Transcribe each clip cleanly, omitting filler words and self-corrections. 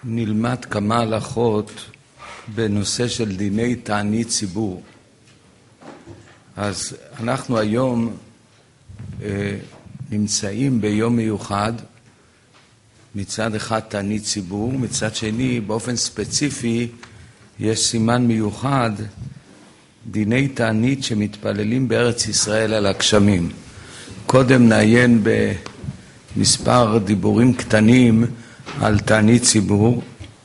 נלמד כמה הלכות בנושא של דיני תענית ציבור. אז אנחנו היום נמצאים ביום מיוחד, מצד אחד תענית ציבור, מצד שני באופן ספציפי יש סימן מיוחד, דיני תענית שמתפללים בארץ ישראל על הגשמים. קודם נעיין במספר דיבורים קטנים על תענית ציבור.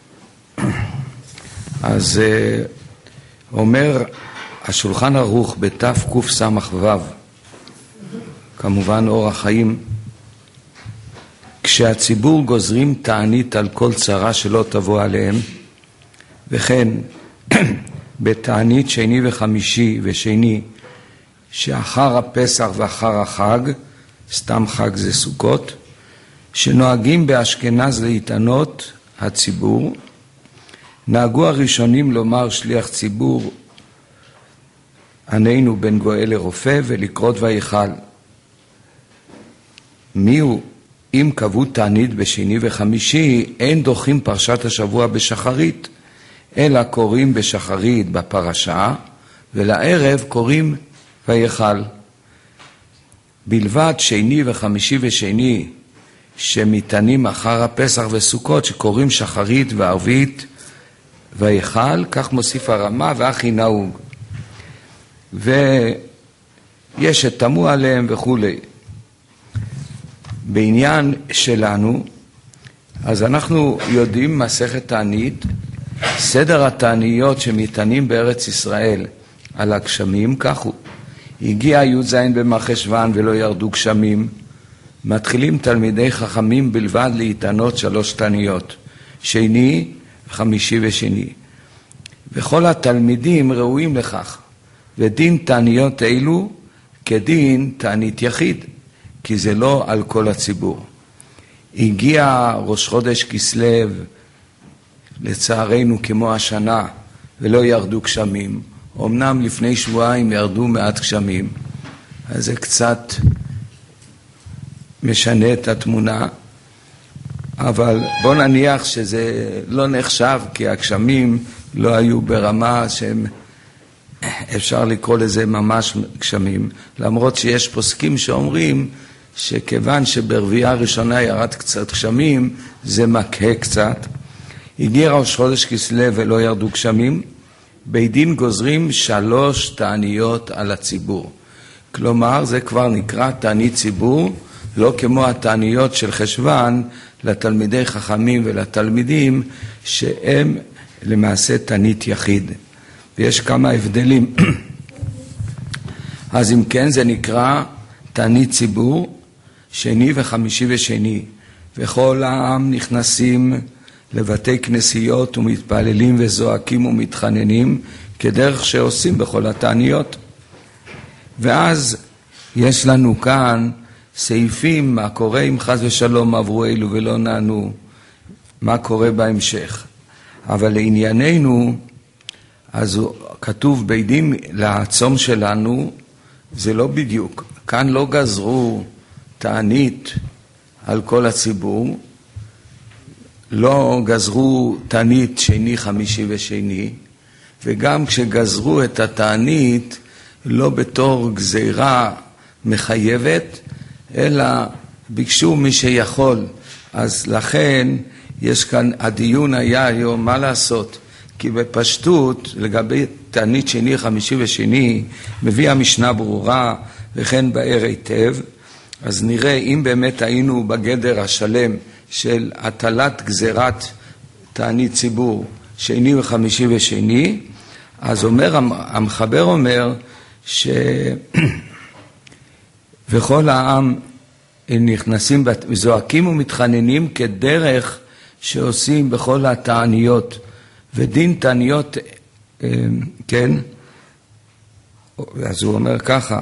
אז אומר השולחן ערוך בתקס"ו, כמובן אור החיים, כשהציבור גוזרים תענית על כל צרה שלא תבוא עליהם, וכן בתענית שני וחמישי ושני שאחר הפסח ואחר החג, סתם חג זה סוכות, שנוהגים באשכנז להתענות הציבור, נהגו הראשונים לומר שליח ציבור ענינו בן גואל לרופא ולקרות ויכל. מיהו? אם קבעו תענית בשני וחמישי, אין דוחים פרשת השבוע בשחרית, אלא קוראים בשחרית בפרשה, ולערב קוראים ויכל. בלבד שני וחמישי ושני, שמתענים אחר הפסח וסוכות, שקוראים שחרית וערבית ויכל, כך מוסיף הרמה, ואחי נהוג. ויש שתמו עליהם וכו'. בעניין שלנו, אז אנחנו יודעים מסכת תענית, סדר התעניות שמתענים בארץ ישראל על הגשמים, כך הוא. הגיע י"ז במרחשוון ולא ירדו גשמים, מתחילים תלמידי חכמים בלבד להתענות 3 תעניות, שני, חמישי ושני. וכל התלמידים ראויים לכך, ודין תעניות אלו כדין תענית יחיד, כי זה לא על כל הציבור. הגיע ראש חודש כסלו, לצערנו כמו השנה, ולא ירדו גשמים. אמנם לפני שבועיים ירדו מעט גשמים, אז זה קצת משנה את התמונה, אבל בוא נניח שזה לא נחשב, כי הגשמים לא היו ברמה שהם אפשר לקרוא לזה ממש גשמים, למרות שיש פוסקים שאומרים שכיוון שברביעה הראשונה ירד קצת גשמים, זה מקהה קצת. הגיע ראש חודש כסלו ולא ירדו גשמים, בית דין גוזרים 3 תעניות על הציבור. כלומר, זה כבר נקרא תענית ציבור, לא כמו התעניות של חשוון לתלמידי חכמים ולתלמידים, שהם למעשה תענית יחיד. ויש כמה הבדלים. אז אם כן, זה נקרא תענית ציבור, שני וחמישי ושני, וכל העם נכנסים לבתי כנסיות ומתפללים וזועקים ומתחננים, כדרך שעושים בכל התעניות. ואז יש לנו כאן סעיפים, מה קורה אם חס ושלום עברו אלו ולא נענו, מה קורה בהמשך. אבל לענייננו, אז כתוב בית דין לעצום שלנו, זה לא בדיוק. כאן לא גזרו תענית על כל הציבור, לא גזרו תענית שני, חמישי ושני, וגם כשגזרו את התענית, לא בתור גזירה מחייבת, אלא ביקשו מי שיכול. אז לכן יש כאן, הדיון היה היום מה לעשות, כי בפשטות לגבי תענית שני, חמישי ושני, מביא המשנה ברורה וכן באר היטב. אז נראה אם באמת היינו בגדר השלם של הטלת גזירת תענית ציבור שני וחמישי ושני, אז אומר המחבר אומר וכל העם נכנסים וזועקים ומתחננים כדרך שעושים בכל התעניות, ודין תעניות, כן, אז הוא אומר ככה,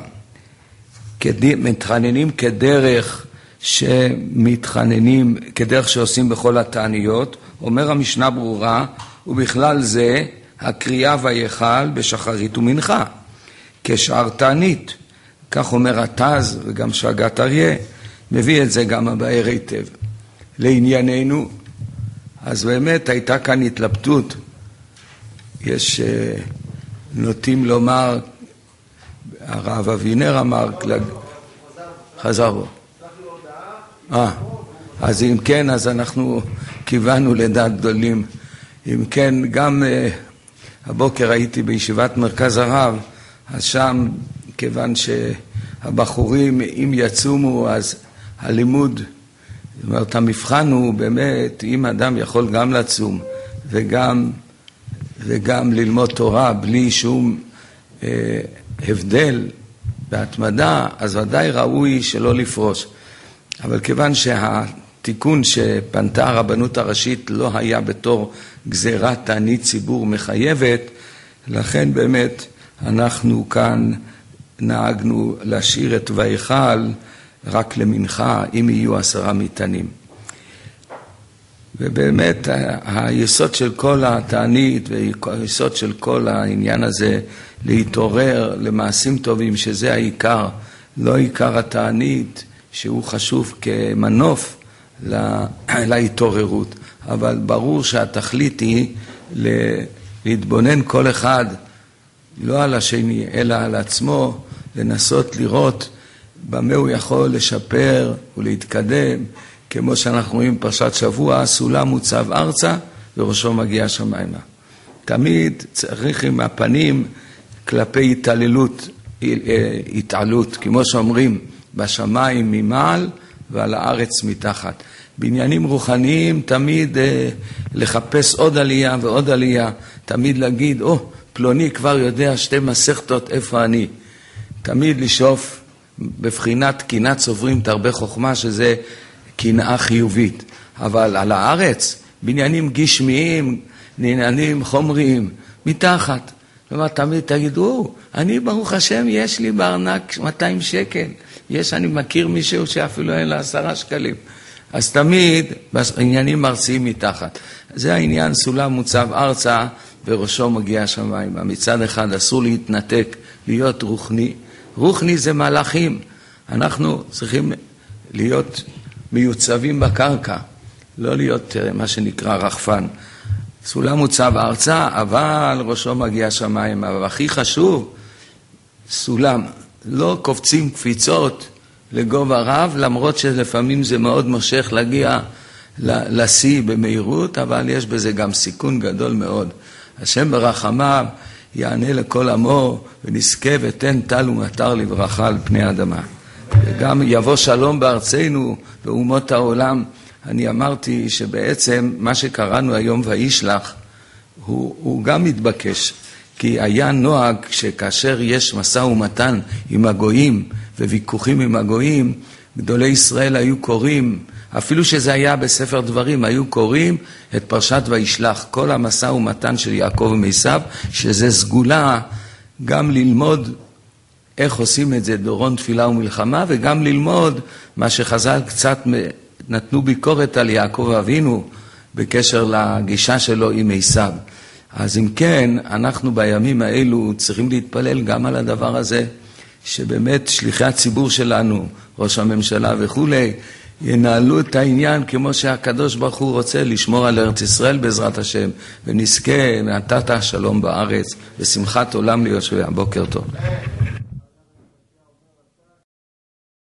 מתחננים כדרך שמתחננים, כדרך שעושים בכל התעניות. אומר המשנה ברורה, ובכלל זה הקריאה ויכל בשחרית ומנחה, כשאר תענית. כך אומר התז וגם שגת אריה, מביא את זה גם הבאר היטב. לענייננו, אז באמת הייתה כאן התלבטות. יש נוטים לומר, הרב אבינר אמר, חזר בו. אז אם כן, אז אנחנו כיוונו לדעת גדולים. אם כן, גם הבוקר הייתי בישיבת מרכז הרב, אז שם, כיוון שהבחורים, אם יצומו, אז הלימוד, זאת אומרת, המבחן הוא באמת, אם אדם יכול גם לצום וגם ללמוד תורה בלי שום הבדל בהתמדה, אז ודאי ראוי שלא לפרוש. אבל כיוון שהתיקון שפנתה הרבנות הראשית לא היה בתור גזירת תענית ציבור מחייבת, לכן באמת אנחנו כאן נהגנו להשאיר את ויכל רק למנחה, אם יהיו 10 מטענים. ובאמת היסוד של כל התענית והיסוד של כל העניין הזה להתעורר למעשים טובים, שזה העיקר, לא עיקר התענית שהוא חשוב כמנוף להתעוררות, אבל ברור שהתכלית היא להתבונן כל אחד לא על השני אלא על עצמו, לנסות לראות במה הוא יכול לשפר ולהתקדם, כמו שאנחנו רואים פרשת שבוע, סולם מוצב ארצה וראשו מגיע שמיימה. תמיד צריך עם הפנים כלפי התעלות, כמו שאומרים, בשמיים ממעל ועל הארץ מתחת. בעניינים רוחניים תמיד לחפש עוד עלייה ועוד עלייה, תמיד להגיד, פלוני כבר יודע 2 מסכתות איפה אני. תמיד לשאוף בבחינת קנאת סוברים תרבה חוכמה, שזה קנאה חיובית. אבל על הארץ, בעניינים גשמיים, בעניינים חומריים, מתחת. כלומר, תמיד תגידו, אני ברוך השם, יש לי בארנק 200 שקל. אני מכיר מישהו שאפילו אין לה 10 שקלים. אז תמיד בעניינים ארציים מתחת. זה העניין, סולם מוצב ארצה וראשו מגיע שמיימה. מצד אחד אסור להתנתק, להיות רוחני. רוחני זה מלאכים. אנחנו צריכים להיות מיוצבים בקרקע, לא להיות מה שנקרא רחפן. סולם מוצב ארצה, אבל ראשו מגיע שמיימה. והכי חשוב, סולם. לא קופצים קפיצות לגובה רב, למרות שלפעמים זה מאוד מושך להגיע לשיא במהירות, אבל יש בזה גם סיכון גדול מאוד. השם ברחמיו יענה לכל עמו ונזכה ותן טל ומטר לברכה על פני האדמה. וגם יבוא שלום בארצנו ואומות העולם. אני אמרתי שבעצם מה שקראנו היום וישלח הוא גם מתבקש, כי היה נוהג שכאשר יש משא ומתן עם הגויים וויכוחים עם הגויים, גדולי ישראל היו קוראים, אפילו שזה היה בספר דברים, היו קוראים את פרשת וישלח, כל המשא ומתן של יעקב ומעשיו, שזה סגולה גם ללמוד איך עושים את זה דורון תפילה ומלחמה, וגם ללמוד מה שחז"ל קצת נתנו ביקורת על יעקב אבינו בקשר לגישה שלו עם עשיו. אז אם כן, אנחנו בימים האלו צריכים להתפלל גם על הדבר הזה, שבאמת שליחי הציבור שלנו, ראש הממשלה וכו', ינהלו את העניין כמו שהקדוש ברוך הוא רוצה, לשמור על ארץ ישראל בעזרת השם, ונזכה נתת שלום בארץ, ושמחת עולם ליושביה. בוקר טוב.